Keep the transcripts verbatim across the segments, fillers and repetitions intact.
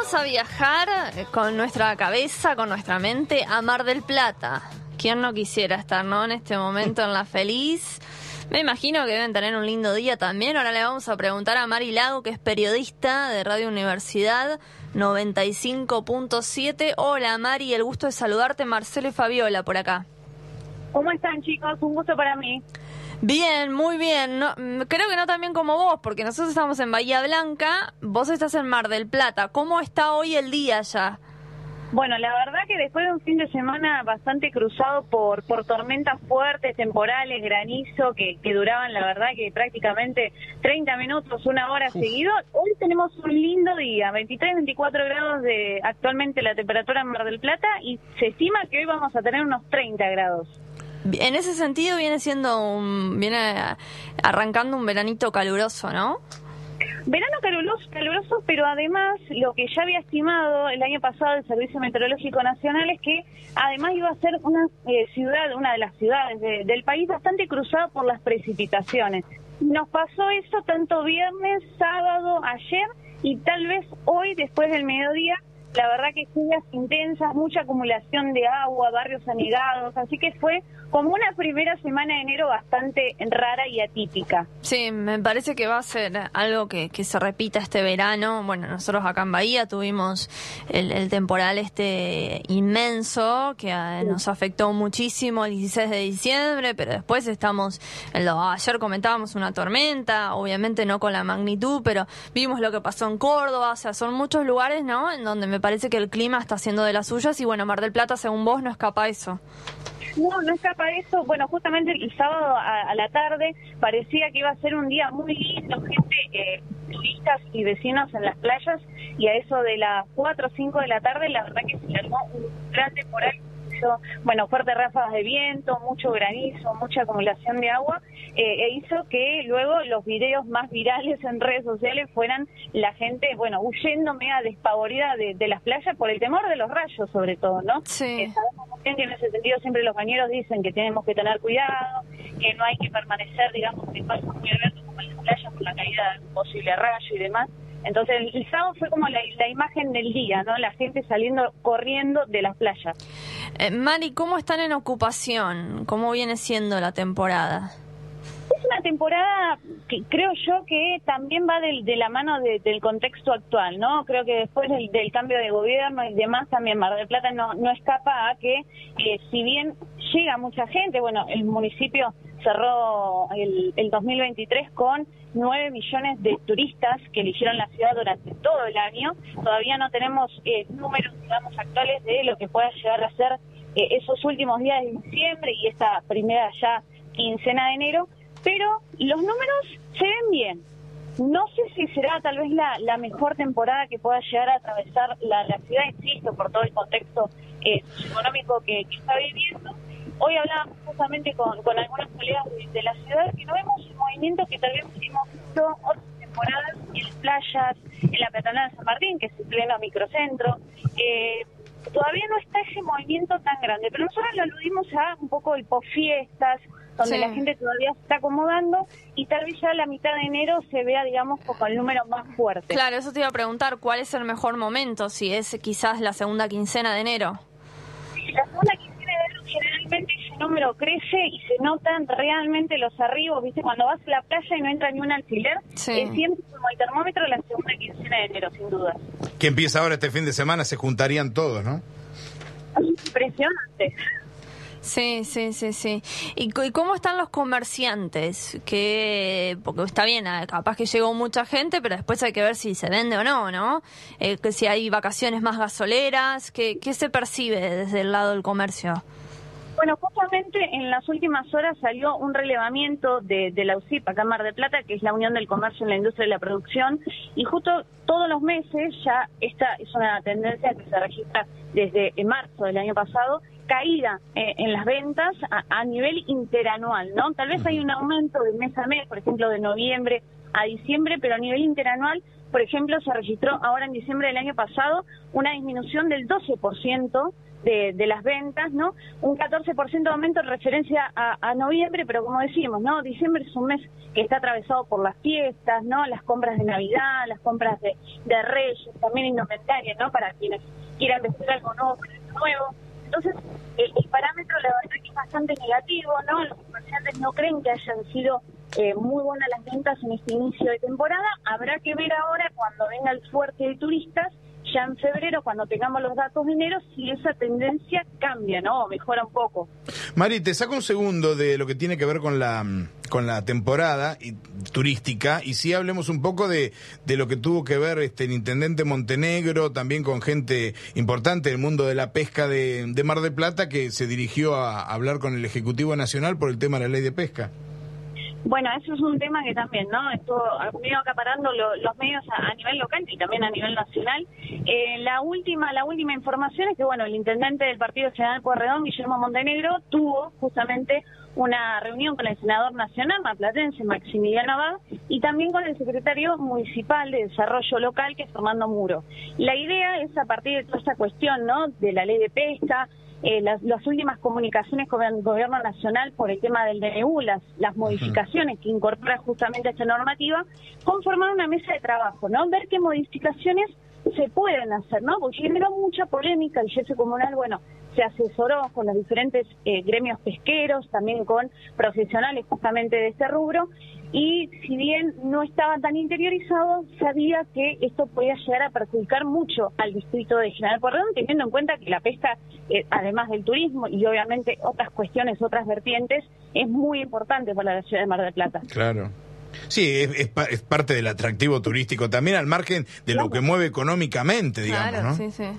Vamos a viajar con nuestra cabeza, con nuestra mente, a Mar del Plata. ¿Quién no quisiera estar, no, en este momento en La Feliz? Me imagino que deben tener un lindo día también. Ahora le vamos a preguntar a Mari Lago, que es periodista de Radio Universidad noventa y cinco punto siete. Hola Mari, el gusto de saludarte. Marcelo y Fabiola por acá. ¿Cómo están, chicos? Un gusto para mí. Bien, muy bien. No, creo que no tan bien como vos, porque nosotros estamos en Bahía Blanca, vos estás en Mar del Plata. ¿Cómo está hoy el día allá? Bueno, la verdad que después de un fin de semana bastante cruzado por por tormentas fuertes, temporales, granizo, que, que duraban, la verdad, que prácticamente treinta minutos, una hora seguido, hoy tenemos un lindo día, veintitrés, veinticuatro grados de actualmente la temperatura en Mar del Plata, y se estima que hoy vamos a tener unos treinta grados. En ese sentido viene siendo un, viene arrancando un veranito caluroso, ¿no? Verano caluroso, caluroso, pero además lo que ya había estimado el año pasado el Servicio Meteorológico Nacional es que además iba a ser una eh, ciudad, una de las ciudades de, del país bastante cruzada por las precipitaciones. Nos pasó eso tanto viernes, sábado, ayer y tal vez hoy después del mediodía. La verdad que lluvias intensas, mucha acumulación de agua, barrios anegados, así que fue como una primera semana de enero bastante rara y atípica. Sí, me parece que va a ser algo que, que se repita este verano. Bueno, nosotros acá en Bahía tuvimos el, el temporal este inmenso que a, nos afectó muchísimo el dieciséis de diciembre, pero después estamos, en lo, ayer comentábamos una tormenta, obviamente no con la magnitud, pero vimos lo que pasó en Córdoba, o sea, son muchos lugares, ¿no?, en donde me parece que el clima está haciendo de las suyas y bueno, Mar del Plata, según vos, no escapa a eso. No, no escapa a eso. Bueno, justamente el sábado a, a la tarde parecía que iba a ser un día muy lindo, gente, eh, turistas y vecinos en las playas, y a eso de las cuatro o cinco de la tarde, la verdad que se armó un gran temporal. Bueno, fuertes ráfagas de viento, mucho granizo, mucha acumulación de agua, eh, e hizo que luego los videos más virales en redes sociales fueran la gente, bueno, huyendo media despavorida de, de las playas por el temor de los rayos, sobre todo, ¿no? Sí. Eh, sabemos muy bien que en ese sentido siempre los bañeros dicen que tenemos que tener cuidado, que no hay que permanecer, digamos, en espacios muy abiertos como en las playas por la caída de un posible rayo y demás. Entonces el, el sábado fue como la, la imagen del día, ¿no? La gente saliendo corriendo de las playas. Eh, Mari, ¿cómo están en ocupación? ¿Cómo viene siendo la temporada? Es una temporada que creo yo que también va del, de la mano de, del contexto actual, ¿no? Creo que después del, del cambio de gobierno y demás, también Mar del Plata no, no escapa a que, eh, si bien llega mucha gente, bueno, el municipio cerró el, el dos mil veintitrés con nueve millones de turistas que eligieron la ciudad durante todo el año. Todavía no tenemos eh, números, digamos, actuales de lo que pueda llegar a ser eh, esos últimos días de diciembre y esta primera ya quincena de enero, pero los números se ven bien. No sé si será tal vez la, la mejor temporada que pueda llegar a atravesar la, la ciudad, insisto, por todo el contexto eh, económico que, que está viviendo. Hoy hablábamos justamente con, con algunos colegas de, de la ciudad que no vemos el movimiento que tal vez hemos visto otras temporadas en las playas, en la peatonal de San Martín, que es el pleno microcentro. Eh, todavía no está ese movimiento tan grande, pero nosotros lo aludimos a un poco el posfiestas, donde sí, la gente todavía se está acomodando y tal vez ya a la mitad de enero se vea, digamos, como el número más fuerte. Claro, eso te iba a preguntar, ¿cuál es el mejor momento? Si es quizás la segunda quincena de enero. Sí, la segunda quincena de enero generalmente ese número crece y se notan realmente los arribos, ¿viste? Cuando vas a la playa y no entra ni un alfiler, sí, es siempre como el termómetro la segunda quincena de enero, sin duda. Que empieza ahora este fin de semana, se juntarían todos, ¿no? Impresionante. Sí, sí, sí, sí. ¿Y, y cómo están los comerciantes? Que porque está bien, capaz que llegó mucha gente, pero después hay que ver si se vende o no, ¿no? Eh, que si hay vacaciones más gasoleras, ¿qué, qué se percibe desde el lado del comercio? Bueno, justamente en las últimas horas salió un relevamiento de, de la U C I P acá en Mar del Plata, que es la Unión del Comercio en la Industria y la Producción, y justo todos los meses, ya esta es una tendencia que se registra desde marzo del año pasado, caída eh, en las ventas a, a nivel interanual, ¿no? Tal vez hay un aumento de mes a mes, por ejemplo, de noviembre a diciembre, pero a nivel interanual, por ejemplo, se registró ahora en diciembre del año pasado una disminución del doce por ciento de, de las ventas, ¿no? Un catorce por ciento de aumento en referencia a, a noviembre, pero como decimos, ¿no? Diciembre es un mes que está atravesado por las fiestas, ¿no? Las compras de Navidad, las compras de, de reyes, también indumentaria, ¿no? Para quienes quieran vestir algo nuevo, nuevo. Entonces, el, el parámetro la verdad que es bastante negativo, ¿no? Los comerciantes no creen que hayan sido eh, muy buenas las ventas en este inicio de temporada. Habrá que ver ahora, cuando venga el fuerte de turistas, ya en febrero, cuando tengamos los datos de enero, si esa tendencia cambia, ¿no? O mejora un poco. Mari, te saco un segundo de lo que tiene que ver con la con la temporada y, turística, y sí hablemos un poco de, de lo que tuvo que ver este el intendente Montenegro, también con gente importante del mundo de la pesca de, de Mar del Plata, que se dirigió a hablar con el Ejecutivo Nacional por el tema de la ley de pesca. Bueno, eso es un tema que también, ¿no? Estuvo medio acaparando lo, los medios a, a nivel local y también a nivel nacional. Eh, la última la última información es que, bueno, el intendente del Partido General Pueyrredón, Guillermo Montenegro, tuvo justamente una reunión con el senador nacional marplatense, Maximiliano Abad, y también con el secretario municipal de Desarrollo Local, que es Fernando Muro. La idea es, a partir de toda esta cuestión, ¿no?, de la ley de pesca, Eh, las, las últimas comunicaciones con el gobierno nacional por el tema del D N U, las, las modificaciones que incorpora justamente esta normativa, conformar una mesa de trabajo, ¿no? Ver qué modificaciones se pueden hacer, ¿no? Porque generó mucha polémica. El jefe comunal, bueno, se asesoró con los diferentes eh, gremios pesqueros, también con profesionales justamente de este rubro, y si bien no estaba tan interiorizado, sabía que esto podía llegar a perjudicar mucho al distrito de General Pueyrredón, teniendo en cuenta que la pesca, eh, además del turismo y obviamente otras cuestiones, otras vertientes, es muy importante para la ciudad de Mar del Plata. Claro. Sí, es, es, es parte del atractivo turístico también, al margen de lo que mueve económicamente, digamos, claro, ¿no? Sí, sí.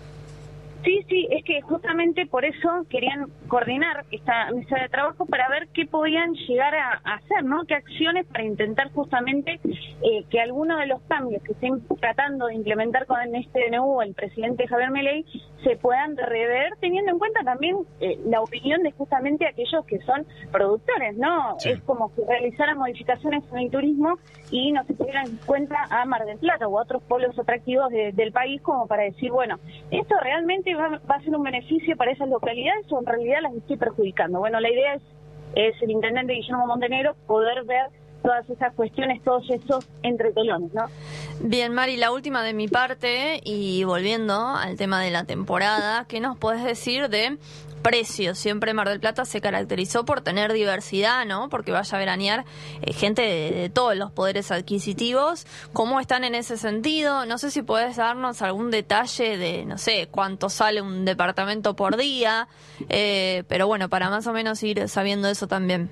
Sí, sí, es que justamente por eso querían coordinar esta mesa de trabajo para ver qué podían llegar a, a hacer, ¿no? Qué acciones para intentar justamente eh, que algunos de los cambios que estén tratando de implementar con este D N U el presidente Javier Milei se puedan rever, teniendo en cuenta también eh, la opinión de justamente aquellos que son productores, ¿no? Sí. Es como que realizaran modificaciones en el turismo y no se tuvieran en cuenta a Mar del Plata o a otros pueblos atractivos de, del país, como para decir, bueno, esto realmente va, va a ser un beneficio para esas localidades o en realidad las estoy perjudicando. Bueno, la idea es, es el intendente Guillermo Montenegro poder ver todas esas cuestiones, todos esos entretelones, ¿no? Bien, Mari, la última de mi parte, y volviendo al tema de la temporada, ¿qué nos podés decir de precios? Siempre Mar del Plata se caracterizó por tener diversidad, ¿no? Porque vaya a veranear eh, gente de, de todos los poderes adquisitivos. ¿Cómo están en ese sentido? No sé si podés darnos algún detalle de, no sé, cuánto sale un departamento por día, eh, pero bueno, para más o menos ir sabiendo eso también.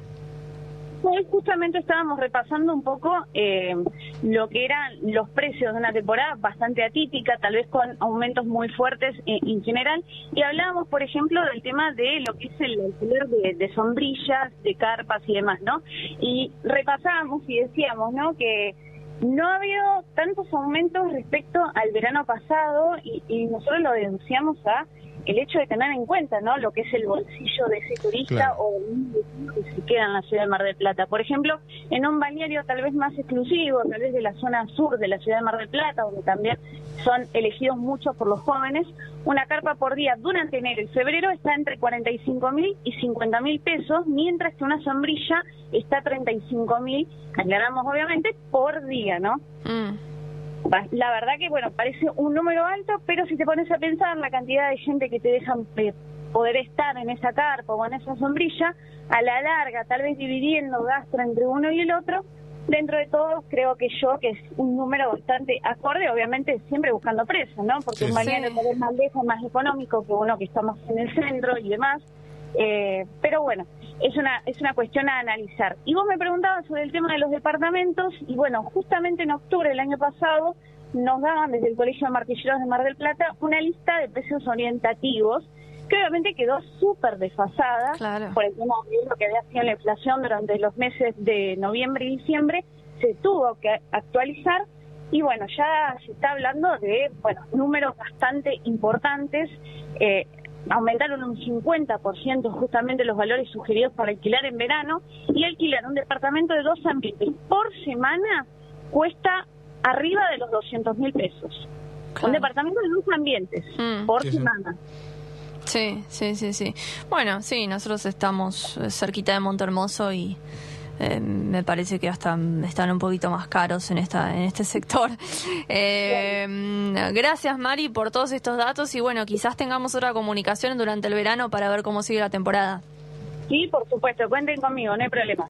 Hoy justamente estábamos repasando un poco eh, lo que eran los precios de una temporada bastante atípica, tal vez con aumentos muy fuertes en, en general, y hablábamos, por ejemplo, del tema de lo que es el alquiler de, de sombrillas, de carpas y demás, ¿no? Y repasábamos y decíamos, ¿no?, que no ha habido tantos aumentos respecto al verano pasado, y, y nosotros lo denunciamos a el hecho de tener en cuenta, ¿no?, lo que es el bolsillo de ese turista, claro, o que se queda en la ciudad de Mar del Plata. Por ejemplo, en un balneario tal vez más exclusivo, tal vez de la zona sur de la ciudad de Mar del Plata, donde también son elegidos muchos por los jóvenes, una carpa por día durante enero y febrero está entre cuarenta y cinco mil y cincuenta mil pesos, mientras que una sombrilla está a treinta y cinco mil, aclaramos obviamente, por día, ¿no? Mm. La verdad que, bueno, parece un número alto, pero si te pones a pensar la cantidad de gente que te dejan eh, poder estar en esa carpa o en esa sombrilla, a la larga, tal vez dividiendo gasto entre uno y el otro, dentro de todo creo que yo que es un número bastante acorde, obviamente siempre buscando precios, ¿no? Porque sí, un balneario sí, tal vez más lejos, más económico que uno que está más en el centro y demás, eh, pero bueno, es una es una cuestión a analizar. Y vos me preguntabas sobre el tema de los departamentos, y bueno, justamente en octubre del año pasado nos daban desde el Colegio de Martilleros de Mar del Plata una lista de precios orientativos, que obviamente quedó súper desfasada, claro, por el tema de lo que había sido la inflación durante los meses de noviembre y diciembre, se tuvo que actualizar, y bueno, ya se está hablando de, bueno, números bastante importantes. eh, Aumentaron un cincuenta por ciento justamente los valores sugeridos para alquilar en verano, y alquilar un departamento de dos ambientes por semana cuesta arriba de los doscientos mil pesos. Claro. Un departamento de dos ambientes mm. por sí, semana. Sí, sí, sí, sí. Bueno, sí, nosotros estamos cerquita de Montehermoso y Eh, me parece que hasta están un poquito más caros en esta en este sector. Eh, gracias, Mari, por todos estos datos y bueno, quizás tengamos otra comunicación durante el verano para ver cómo sigue la temporada. Sí, por supuesto, cuenten conmigo, no hay problema.